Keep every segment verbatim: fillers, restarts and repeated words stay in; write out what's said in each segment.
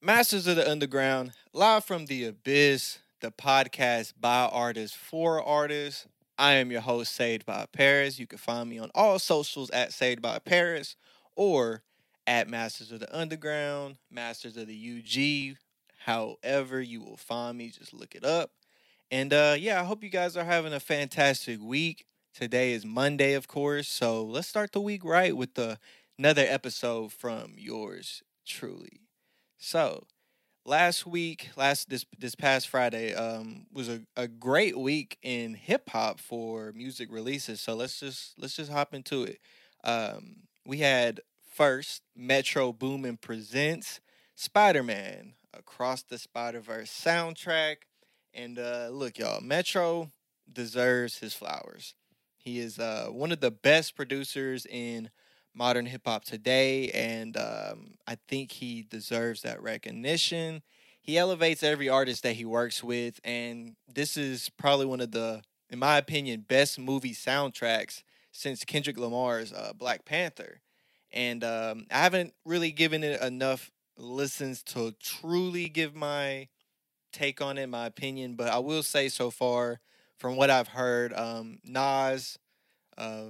Masters of the Underground, live from the Abyss, the podcast by artists for artists. I am your host, Saved by Paris. You can find me on all socials at Saved by Paris or at Masters of the Underground, Masters of the U G. However, you will find me, just look it up. And uh, yeah, I hope you guys are having a fantastic week. Today is Monday, of course. So let's start the week right with the, another episode from yours truly. So, last week, last this this past Friday, um, was a, a great week in hip hop for music releases. So let's just let's just hop into it. Um, we had first Metro Boomin presents Spider Man Across the Spider Verse soundtrack, and uh, look, y'all, Metro deserves his flowers. He is uh, one of the best producers in modern hip hop today, and um, I think he deserves that recognition. He elevates every artist that he works with, and this is probably one of the, in my opinion, best movie soundtracks since Kendrick Lamar's uh, Black Panther. And um, I haven't really given it enough listens to truly give my take on it, my opinion, but I will say so far, from what I've heard, um, Nas, uh,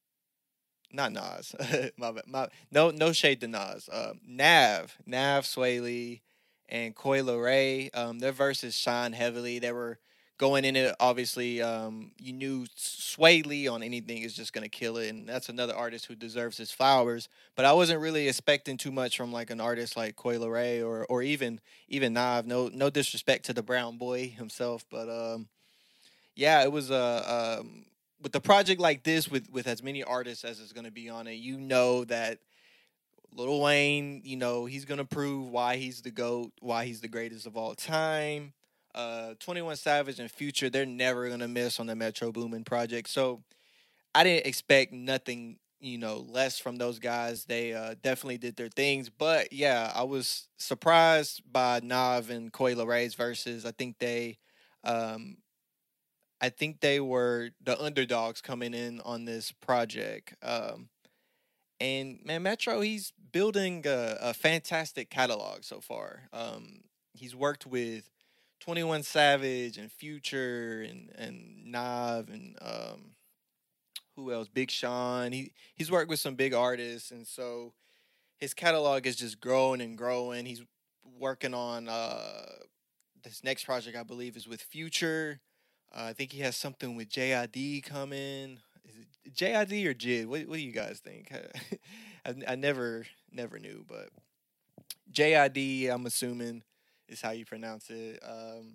not Nas. my, my no no shade to Nas. Um, Nav, Nav Swaley, and Coi Leray. Um, their verses shine heavily. They were going in it. Obviously, um, you knew Swaley on anything is just gonna kill it, and that's another artist who deserves his flowers. But I wasn't really expecting too much from like an artist like Coi Leray or or even even Nav. No no disrespect to the Brown Boy himself, but um, yeah, it was a uh, um, with a project like this with with as many artists as is going to be on it. You know that Lil Wayne, you know, he's going to prove why he's the goat, why he's the greatest of all time. Uh, Twenty One Savage and Future, they're never going to miss on the Metro Boomin project. So I didn't expect nothing, you know, less from those guys. They uh, definitely did their things, but yeah, I was surprised by Nav and Coi Leray's verses. I think they um, I think they were the underdogs coming in on this project. Um, and man, Metro, he's building a, a fantastic catalog so far. Um, he's worked with Twenty One Savage and Future and and Nav and um, who else? Big Sean. He he's worked with some big artists, and so his catalog is just growing and growing. He's working on uh, this next project, I believe, is with Future. Uh, I think he has something with J I D coming. Is it J I D or Jid? What, what do you guys think? I, I never never knew, but J I D, I'm assuming, is how you pronounce it. Um,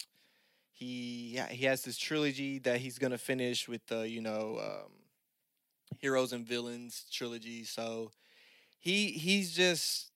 he yeah, he has this trilogy that he's gonna finish with the you know um, Heroes and Villains trilogy. So he he's just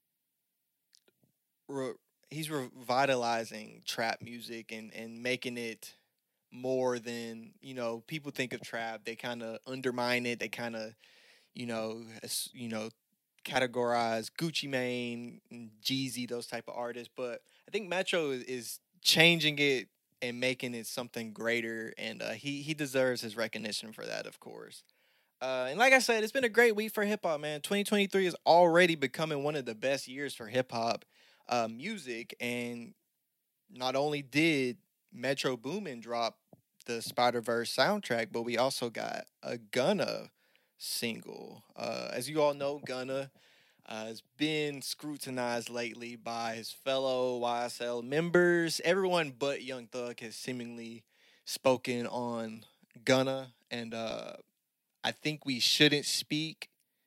re- he's revitalizing trap music and and making it more than you know people think of trap. They kind of undermine it. They kind of you know as, you know categorize Gucci Mane, and Jeezy, those type of artists. But I think Metro is, is changing it and making it something greater, and uh, he he deserves his recognition for that, of course. Uh, and like I said, it's been a great week for hip hop, man. twenty twenty-three is already becoming one of the best years for hip hop uh, music, and not only did Metro Boomin drop the Spider Verse soundtrack, but we also got a Gunna single. Uh, as you all know, Gunna uh, has been scrutinized lately by his fellow Y S L members. Everyone but Young Thug has seemingly spoken on Gunna, and uh, I think we shouldn't speak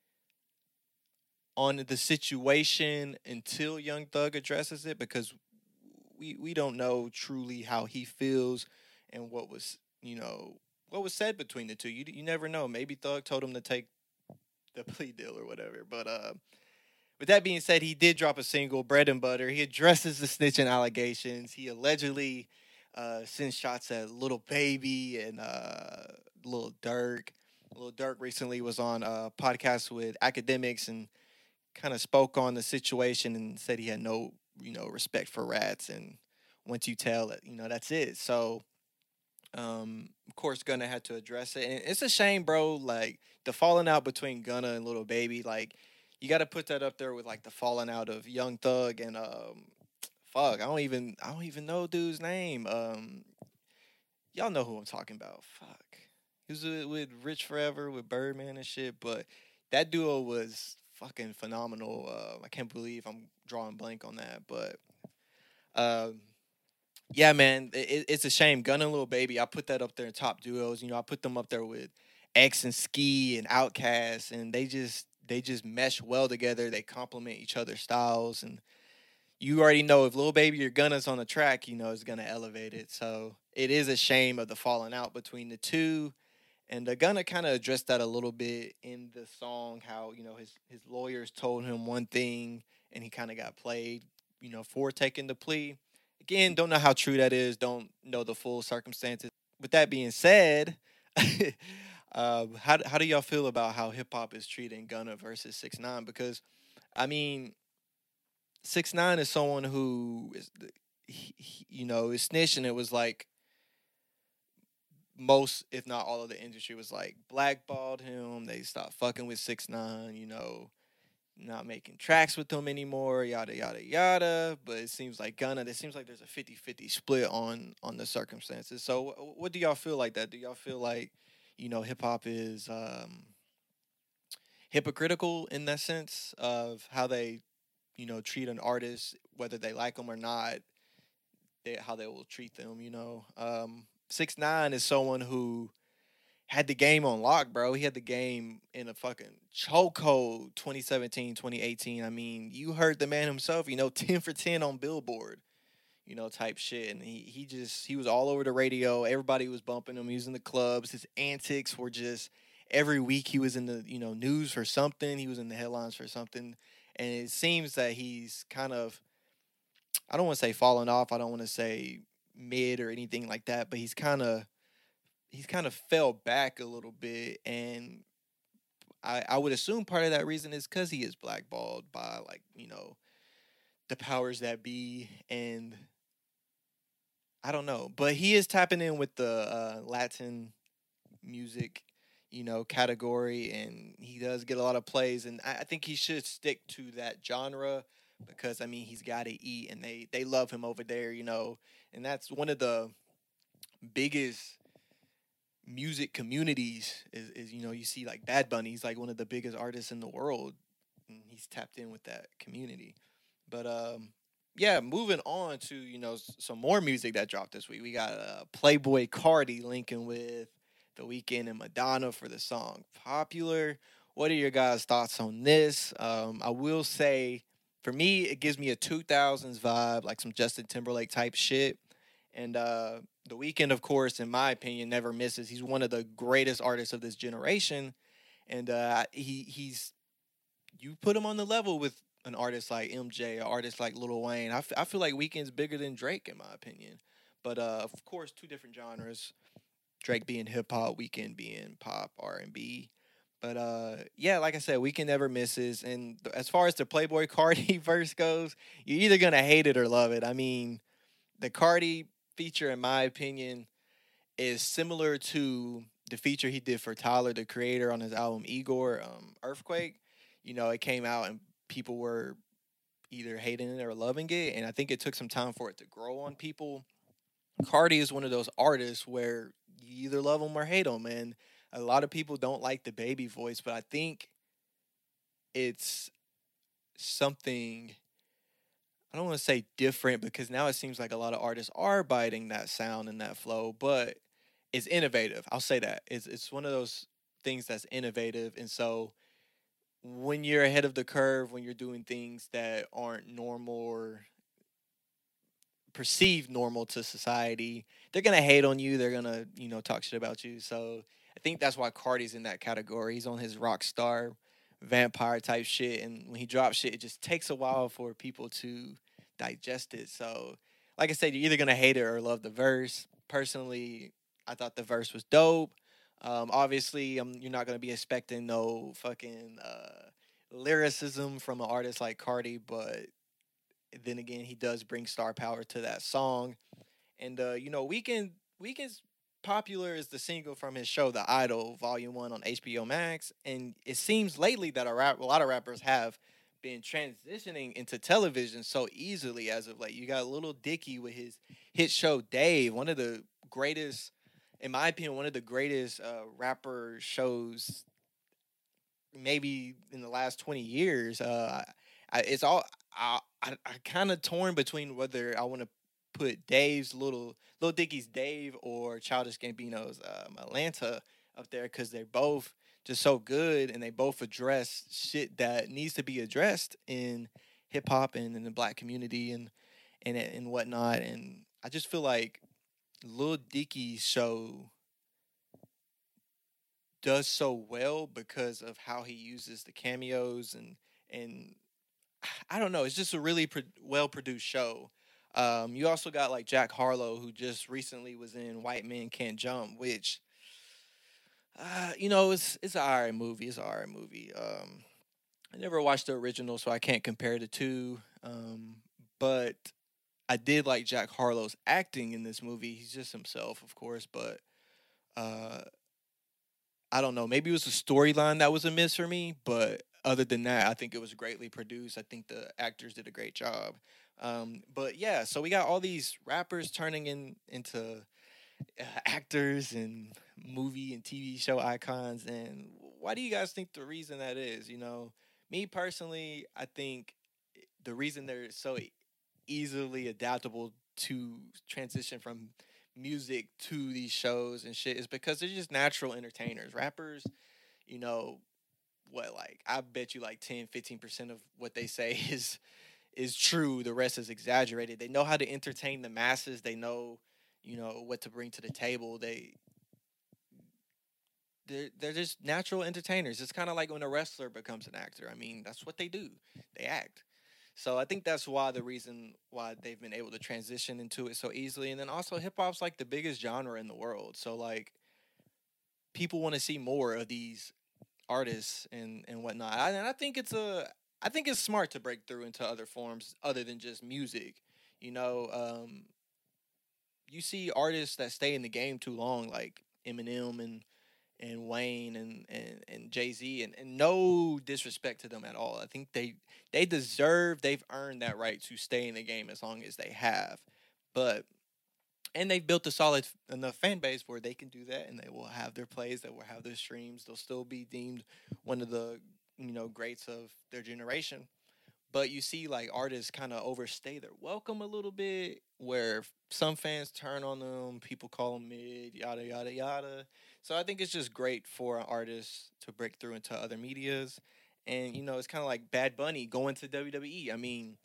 on the situation until Young Thug addresses it because we we don't know truly how he feels and what was you know what was said between the two. You you never know. Maybe Thug told him to take the plea deal or whatever. But uh, with that being said, he did drop a single, Bread and Butter. He addresses the snitching allegations. He allegedly uh, sends shots at Little Baby and uh, Little Dirk. Little Dirk recently was on a podcast with academics and kind of spoke on the situation and said he had no, you know, respect for rats. And once you tell it, you know, that's it. So, um, of course, Gunna had to address it. And it's a shame, bro. Like, the falling out between Gunna and Little Baby, like, you got to put that up there with like the falling out of Young Thug and um, fuck, I don't even I don't even know dude's name. Um, y'all know who I'm talking about. Fuck, he was with, with Rich Forever with Birdman and shit, but that duo was fucking phenomenal. Uh, I can't believe I'm drawing blank on that, but um, yeah, man, it, it's a shame. Gun and Lil Baby, I put that up there in top duos. You know, I put them up there with X and Ski and Outkast, and they just they just mesh well together. They complement each other's styles, and you already know if Lil Baby or Gunna's on the track, you know it's gonna elevate it. So it is a shame of the falling out between the two. And uh, Gunna kind of addressed that a little bit in the song, how you know his his lawyers told him one thing, and he kind of got played, you know, for taking the plea. Again, don't know how true that is. Don't know the full circumstances. With that being said, uh, how how do y'all feel about how hip hop is treating Gunna versus Six Nine? Because I mean, Six Nine is someone who is, he, he- you know, is snitching. It was like most, if not all, of the industry was like blackballed him. They stopped fucking with Six Nine. You know, not making tracks with them anymore. Yada yada yada. But it seems like Gunna. It seems like there's a fifty-fifty split on on the circumstances. So, wh- what do y'all feel like that? Do y'all feel like, you know, hip hop is um, hypocritical in that sense of how they, you know, treat an artist, whether they like them or not? They, how they will treat them. You know, um, Six Nine is someone who had the game on lock, bro. He had the game in a fucking chokehold twenty seventeen, twenty eighteen. I mean, you heard the man himself, you know, ten for ten on Billboard, you know, type shit. And he, he just, he was all over the radio. Everybody was bumping him. He was in the clubs. His antics were just, every week he was in the, you know, news for something. He was in the headlines for something. And it seems that he's kind of, I don't want to say falling off. I don't want to say mid or anything like that, but he's kind of, he's kind of fell back a little bit. And I, I would assume part of that reason is because he is blackballed by, like, you know, the powers that be. And I don't know, but he is tapping in with the uh, Latin music, you know, category, and he does get a lot of plays. And I, I think he should stick to that genre because I mean he's got to eat, and they they love him over there, you know, and that's one of the biggest music communities is, is you know, you see like Bad Bunny, he's like one of the biggest artists in the world, and he's tapped in with that community. But um yeah, moving on to, you know, s- some more music that dropped this week. We got uh, Playboy Cardi linking with The Weeknd and Madonna for the song Popular. What are your guys' thoughts on this? Um, I will say, for me, it gives me a two thousands vibe, like some Justin Timberlake type shit. And uh, The Weeknd, of course, in my opinion, never misses. He's one of the greatest artists of this generation, and uh, he he's you put him on the level with an artist like M J, an artist like Lil Wayne. I, f- I feel like Weeknd's bigger than Drake in my opinion. But uh, of course, two different genres. Drake being hip hop, Weeknd being pop R and B. But uh, yeah, like I said, Weeknd never misses. And th- as far as the Playboy Cardi verse goes, you're either gonna hate it or love it. I mean, the Cardi feature, in my opinion, is similar to the feature he did for Tyler, the creator, on his album Igor, um, Earthquake. You know, it came out and people were either hating it or loving it, and I think it took some time for it to grow on people. Cardi is one of those artists where you either love him or hate him, and a lot of people don't like the baby voice, but I think it's something, I don't want to say different because now it seems like a lot of artists are biting that sound and that flow, but it's innovative. I'll say that. It's it's one of those things that's innovative. And so when you're ahead of the curve, when you're doing things that aren't normal or perceived normal to society, they're gonna hate on you. They're gonna, you know, talk shit about you. So I think that's why Cardi's in that category. He's on his rock star vampire type shit, and when he drops shit, it just takes a while for people to digest it. So, like I said, you're either gonna hate it or love the verse. Personally, I thought the verse was dope. Um, obviously, um, you're not gonna be expecting no fucking uh, lyricism from an artist like Cardi, but then again, he does bring star power to that song. And uh, you know, Weekend Weekend's popular is the single from his show The Idol Volume One on H B O Max, and it seems lately that a, rap, a lot of rappers have been transitioning into television so easily as of late. You got Little Dicky with his hit show Dave, one of the greatest, in my opinion, one of the greatest uh, rapper shows maybe in the last twenty years. Uh, I, it's all I I, I kind of torn between whether I want to put Dave's little Little Dicky's Dave or Childish Gambino's um, Atlanta up there because they're both just so good and they both address shit that needs to be addressed in hip hop and in the black community and and and whatnot. And I just feel like Lil Dicky's show does so well because of how he uses the cameos and and I don't know. It's just a really pro- well produced show. Um, you also got like Jack Harlow, who just recently was in White Men Can't Jump, which uh, you know it's it's an alright movie. It's an alright movie. Um, I never watched the original, so I can't compare the two. Um, but I did like Jack Harlow's acting in this movie. He's just himself, of course, but uh, I don't know. Maybe it was the storyline that was a miss for me, but other than that, I think it was greatly produced. I think the actors did a great job. Um, but yeah, so we got all these rappers turning in into uh, actors and movie and T V show icons. And why do you guys think the reason that is? You know, me personally, I think the reason they're so e- easily adaptable to transition from music to these shows and shit is because they're just natural entertainers. Rappers, you know, what like I bet you like ten, fifteen percent of what they say is is true. The rest is exaggerated. They know how to entertain the masses. They know, you know, what to bring to the table. They they're, they're just natural entertainers. It's kind of like when a wrestler becomes an actor. I mean, that's what they do. They act. So I think that's why the reason why they've been able to transition into it so easily. And then also hip hop's like the biggest genre in the world. So like people want to see more of these artists and and whatnot. I, and I think it's a I think it's smart to break through into other forms other than just music. You know, um, you see artists that stay in the game too long, like Eminem and and Wayne and and, and Jay Z, and, and no disrespect to them at all. I think they they deserve, they've earned that right to stay in the game as long as they have. But and they've built a solid enough fan base where they can do that, and they will have their plays, they will have their streams. They'll still be deemed one of the you know greats of their generation. But you see, like artists kind of overstay their welcome a little bit, where some fans turn on them, people call them mid, yada yada yada. So I think it's just great for an artist to break through into other medias, and you know, it's kind of like Bad Bunny going to W W E. I mean,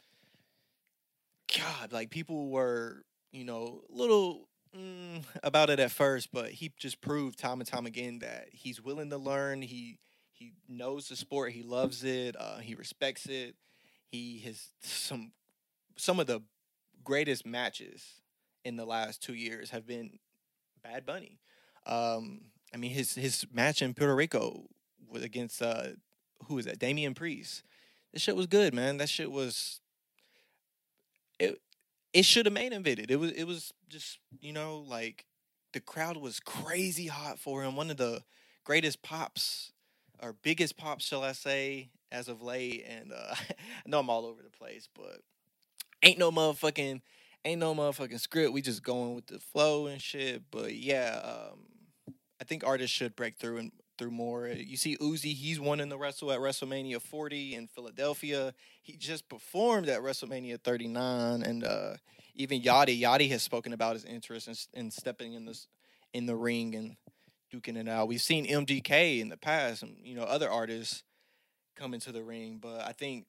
God, like people were, you know, a little mm, about it at first, but he just proved time and time again that he's willing to learn. He he knows the sport. He loves it. Uh, he respects it. He has some some of the greatest matches in the last two years have been Bad Bunny. Um, I mean, his his match in Puerto Rico was against uh, who is that? Damian Priest. This shit was good, man. That shit was it it should have main evented. It was it was just you know like the crowd was crazy hot for him. One of the greatest pops or biggest pops, shall I say, as of late. And uh, I know I'm all over the place, but ain't no motherfucking ain't no motherfucking script. We just going with the flow and shit. But yeah, um, I think artists should break through and through more. You see Uzi, he's won in the wrestle at WrestleMania forty in Philadelphia. He just performed at WrestleMania thirty-nine, and uh, even Yachty, Yachty has spoken about his interest in, in stepping in this in the ring and duking it out. We've seen M G K in the past, and you know other artists come into the ring, but I think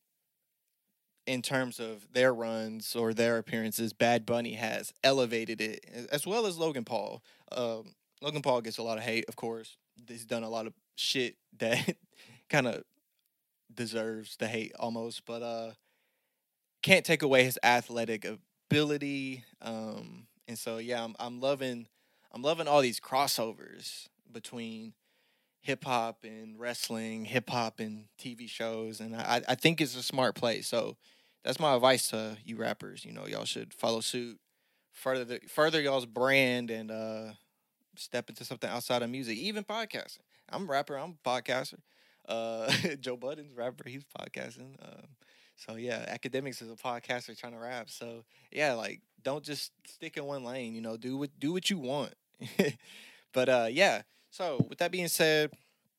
in terms of their runs or their appearances, Bad Bunny has elevated it, as well as Logan Paul. Um, Logan Paul gets a lot of hate, of course. He's done a lot of shit that kind of deserves the hate almost, but uh, can't take away his athletic ability. Um, and so yeah, I'm I'm loving I'm loving all these crossovers between hip hop and wrestling, hip hop and T V shows, and I I think it's a smart play. So that's my advice to you rappers. You know, y'all should follow suit, further the, further y'all's brand, and uh, step into something outside of music, even podcasting. I'm a rapper. I'm a podcaster. Uh, Joe Budden's a rapper. He's podcasting. Um, so yeah, academics is a podcaster trying to rap. So yeah, like don't just stick in one lane. You know, do what do what you want. But uh, yeah. So with that being said,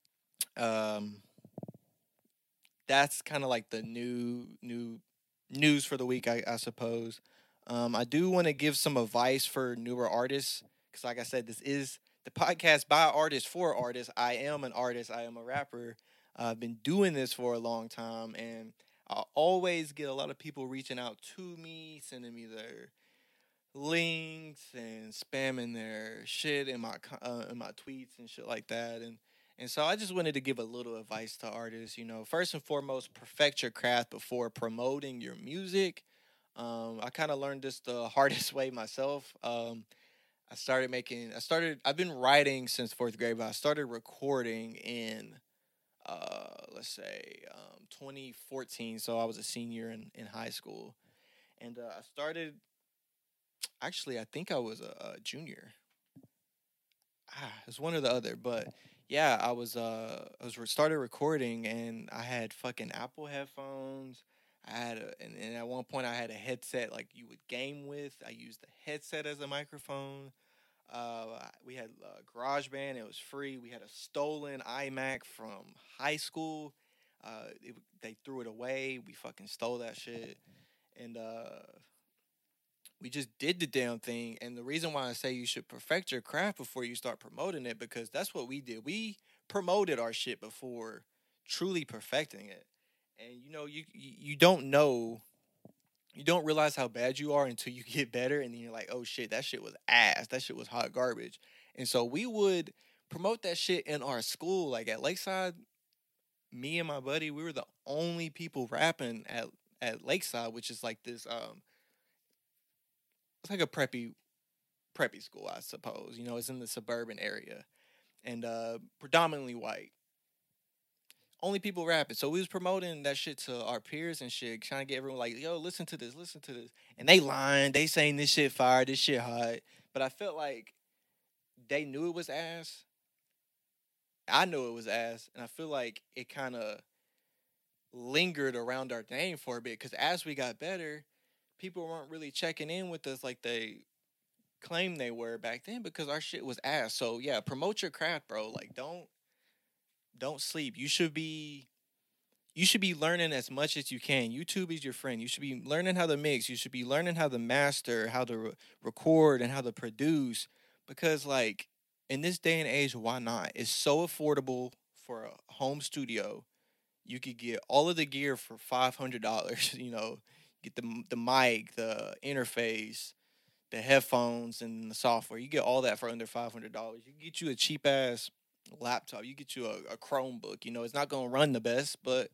um, that's kind of like the new new news for the week, I, I suppose. Um, I do want to give some advice for newer artists because, like I said, this is the podcast by artists for artists. I am an artist. I am a rapper. Uh, I've been doing this for a long time, and I always get a lot of people reaching out to me, sending me their links and spamming their shit in my co- uh, in my tweets and shit like that. And and so I just wanted to give a little advice to artists. You know, first and foremost, perfect your craft before promoting your music. Um, I kind of learned this the hardest way myself. Um, I started making. I started. I've been writing since fourth grade, but I started recording in uh let's say um twenty fourteen. So I was a senior in in high school, and uh, I started. Actually, I think I was a, a junior. Ah, it's one or the other, but yeah, I was uh I was re- started recording and I had fucking Apple headphones. I had a, and, and at one point I had a headset like you would game with. I used the headset as a microphone. Uh, we had uh, GarageBand. It was free. We had a stolen iMac from high school. Uh, it, they threw it away. We fucking stole that shit, and uh, we just did the damn thing. And the reason why I say you should perfect your craft before you start promoting it, because that's what we did. We promoted our shit before truly perfecting it. And you know, you you you don't know, you don't realize how bad you are until you get better, and then you're like, oh shit, that shit was ass. That shit was hot garbage. And so we would promote that shit in our school, like at Lakeside. Me and my buddy, we were the only people rapping at at Lakeside, which is like this um, it's like a preppy preppy school, I suppose. You know, it's in the suburban area and uh predominantly white. Only people rapping. So we was promoting that shit to our peers and shit, trying to get everyone like, yo, listen to this, listen to this. And they lying, they saying this shit fire, this shit hot. But I felt like they knew it was ass. I knew it was ass. And I feel like it kind of lingered around our name for a bit. Cause as we got better, people weren't really checking in with us like they claimed they were back then because our shit was ass. So yeah, promote your craft, bro. Like don't don't sleep. You should be you should be learning as much as you can. YouTube is your friend. You should be learning how to mix. You should be learning how to master, how to re- record, and how to produce. Because like in this day and age, why not? It's so affordable for a home studio. You could get all of the gear for five hundred dollars. You know, get the the mic, the interface, the headphones and the software. You get all that for under five hundred dollars. You can get you a cheap ass laptop. You get you a, a Chromebook. You know, it's not gonna run the best, but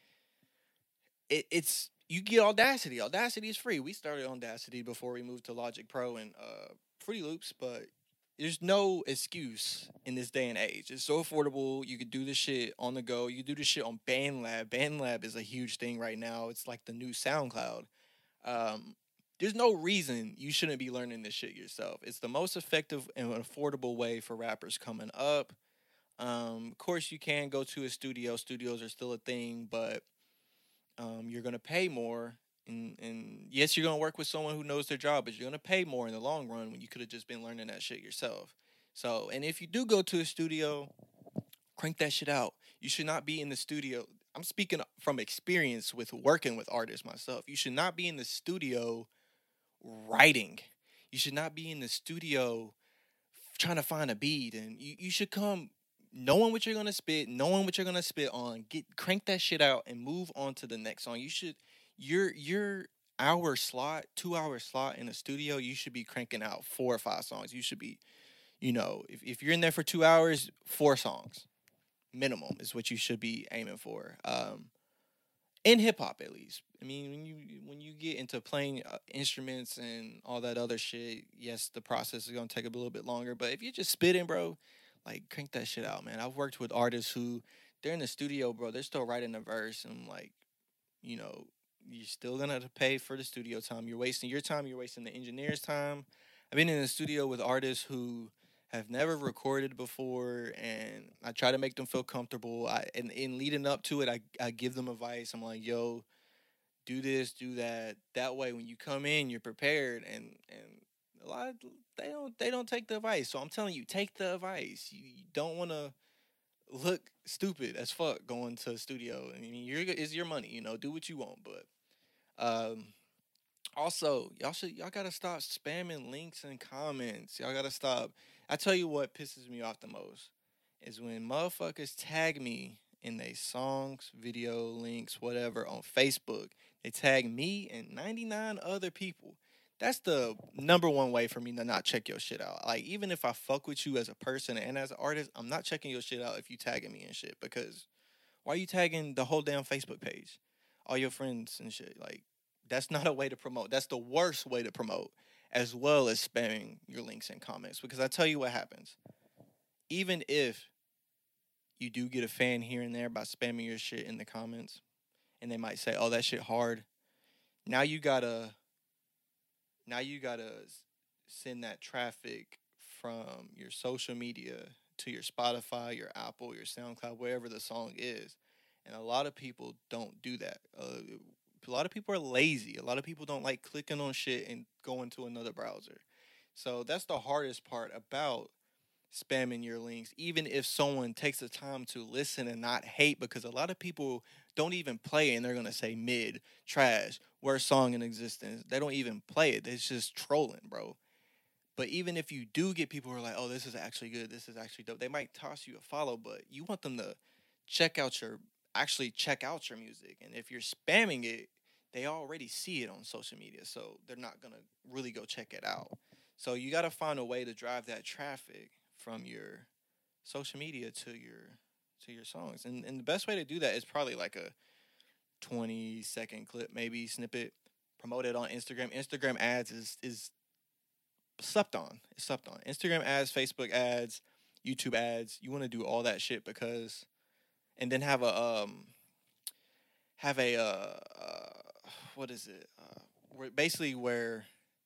it, it's you get Audacity. Audacity is free. We started on Audacity before we moved to Logic Pro and uh, Fruity Loops, but there's no excuse in this day and age. It's so affordable. You could do this shit on the go. You could do this shit on BandLab. BandLab is a huge thing right now. It's like the new SoundCloud. Um, there's no reason you shouldn't be learning this shit yourself. It's the most effective and affordable way for rappers coming up. Um, of course, you can go to a studio. Studios are still a thing, but um, you're gonna pay more. And, and yes, you're gonna work with someone who knows their job, but you're gonna pay more in the long run when you could have just been learning that shit yourself. So, and if you do go to a studio, crank that shit out. You should not be in the studio. I'm speaking from experience with working with artists myself. You should not be in the studio writing. You should not be in the studio trying to find a beat, and you, you should come knowing what you're gonna spit, knowing what you're gonna spit on. Get crank that shit out and move on to the next song. You should your your hour slot, two hour slot in a studio. You should be cranking out four or five songs. You should be, you know, if if you're in there for two hours, four songs minimum is what you should be aiming for. Um, in hip hop at least. I mean, when you when you get into playing uh, instruments and all that other shit, yes, the process is gonna take a little bit longer. But if you're just spitting, bro, like crank that shit out, man. I've worked with artists who they're in the studio, bro. They're still writing a verse, and like, you know, you're still gonna have to pay for the studio time. You're wasting your time. You're wasting the engineer's time. I've been in the studio with artists who have never recorded before, and I try to make them feel comfortable. I and in leading up to it, I I give them advice. I'm like, yo, do this, do that. That way, when you come in, you're prepared. And and a lot of, they don't they don't take the advice. So I'm telling you, take the advice. You, you don't want to look stupid as fuck going to a studio. I mean, you're it's your money, you know. Do what you want, but um, also, y'all should y'all gotta stop spamming links and comments. Y'all gotta stop. I tell you what pisses me off the most is when motherfuckers tag me in they songs, video links, whatever on Facebook. They tag me and ninety-nine other people. That's the number one way for me to not check your shit out. Like even if I fuck with you as a person and as an artist, I'm not checking your shit out if you tagging me and shit because why are you tagging the whole damn Facebook page? All your friends and shit. Like, that's not a way to promote. That's the worst way to promote, as well as spamming your links and comments. Because I tell you what happens. Even if you do get a fan here and there by spamming your shit in the comments, and they might say, "Oh, that shit hard." Now you gotta, now you gotta send that traffic from your social media to your Spotify, your Apple, your SoundCloud, wherever the song is. And a lot of people don't do that. Uh, a lot of people are lazy. A lot of people don't like clicking on shit and going to another browser. So that's the hardest part about spamming your links, even if someone takes the time to listen and not hate, because a lot of people don't even play and they're gonna say mid, trash, worst song in existence. They don't even play it. It's just trolling, bro. But even if you do get people who are like, oh, this is actually good, this is actually dope, they might toss you a follow, but you want them to check out your actually check out your music. And if you're spamming it, they already see it on social media, so they're not gonna really go check it out. So you gotta find a way to drive that traffic from your social media to your to your songs. And and the best way to do that is probably like a twenty second clip, maybe snippet. Promote it on Instagram. Instagram ads is is slept on. It's slept on. Instagram ads, Facebook ads, YouTube ads. You want to do all that shit because, and then have a um have a uh, uh what is it? Uh, where basically where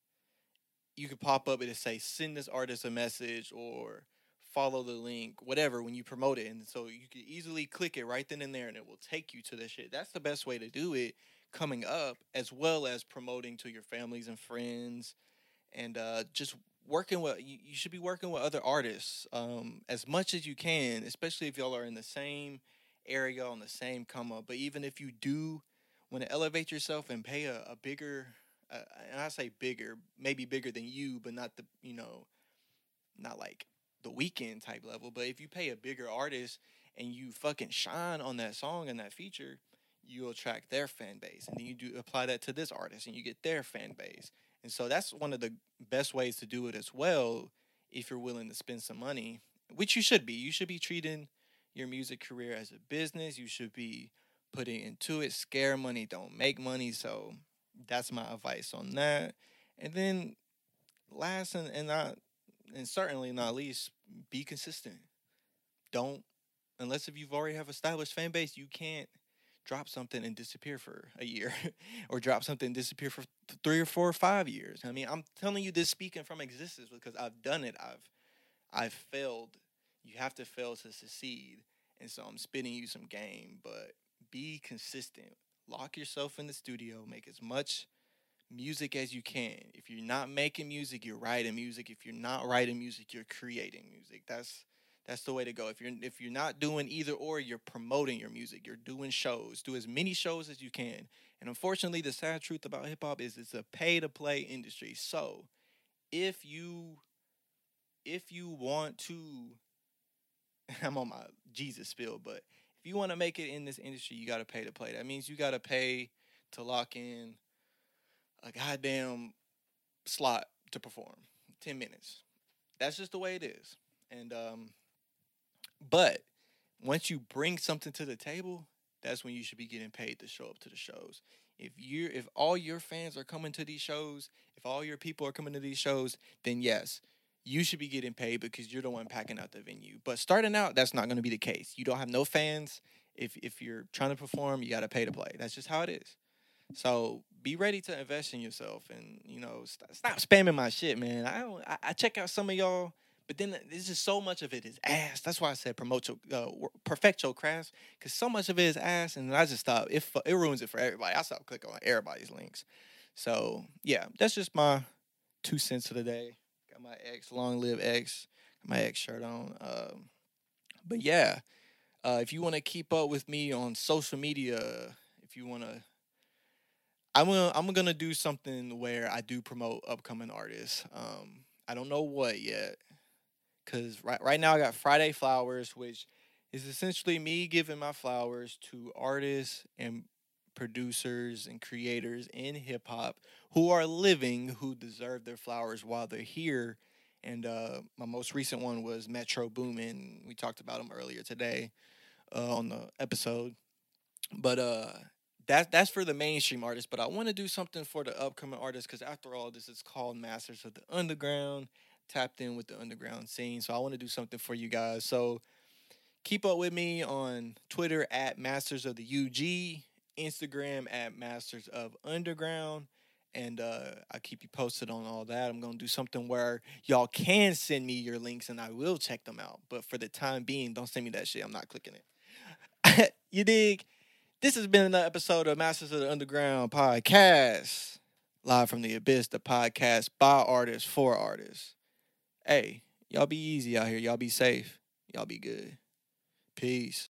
you could pop up and it say send this artist a message or follow the link, whatever, when you promote it. And so you can easily click it right then and there and it will take you to the shit. That's the best way to do it coming up, as well as promoting to your families and friends and uh, just working with you, you should be working with other artists um, as much as you can, especially if y'all are in the same area on the same come up. But even if you do want to elevate yourself and pay a, a bigger, uh, and I say bigger, maybe bigger than you, but not the you know not like the weekend type level. But if you pay a bigger artist and you fucking shine on that song and that feature, you attract their fan base, and then you do apply that to this artist, and you get their fan base. And so that's one of the best ways to do it as well. If you're willing to spend some money, which you should be, you should be treating your music career as a business. You should be putting into it. Scare money don't make money. So that's my advice on that. And then last and, and not and certainly not least, be consistent. Don't unless if you've already have established fan base, you can't drop something and disappear for a year or drop something and disappear for th- three or four or five years. I mean, I'm telling you this speaking from existence because I've done it. I've I've failed. You have to fail to succeed. And so I'm spitting you some game, but be consistent. Lock yourself in the studio, make as much music as you can. If you're not making music, you're writing music. If you're not writing music, you're creating music. That's that's the way to go. If you're if you're not doing either or, you're promoting your music. You're doing shows. Do as many shows as you can. And unfortunately, the sad truth about hip hop is it's a pay to play industry. So if you if you want to I'm on my Jesus spiel, but if you want to make it in this industry, you got to pay to play. That means you got to pay to lock in a goddamn slot to perform. ten minutes. That's just the way it is. And um but once you bring something to the table, that's when you should be getting paid to show up to the shows. If you if all your fans are coming to these shows, if all your people are coming to these shows, then yes, you should be getting paid because you're the one packing out the venue. But starting out, that's not going to be the case. You don't have no fans. If if you're trying to perform, you got to pay to play. That's just how it is. So be ready to invest in yourself, and you know, st- stop spamming my shit, man. I don't. I, I check out some of y'all But then there's just so much of it is ass. That's why I said promote your, uh, perfect your crafts, because so much of it is ass, and I just stop. It it ruins it for everybody. I stop clicking on everybody's links. So yeah, that's just my two cents of the day. Got my X, long live X. Got my X shirt on. Um, but yeah, uh, if you want to keep up with me on social media, if you want to, I'm gonna I'm gonna do something where I do promote upcoming artists. Um, I don't know what yet, cause right right now I got Friday Flowers, which is essentially me giving my flowers to artists and producers and creators in hip hop who are living, who deserve their flowers while they're here. And uh, my most recent one was Metro Boomin. We talked about him earlier today uh, on the episode. But uh, that's that's for the mainstream artists. But I want to do something for the upcoming artists because after all, this is called Masters of the Underground. Tapped in with the underground scene, so I want to do something for you guys. So keep up with me on Twitter at Masters of the U G, Instagram at Masters of Underground, and uh, I keep you posted on all that. I'm gonna do something where y'all can send me your links and I will check them out. But for the time being, don't send me that shit. I'm not clicking it. You dig? This has been another episode of Masters of the Underground podcast, live from the abyss. The podcast by artists for artists. Hey, y'all be easy out here. Y'all be safe. Y'all be good. Peace.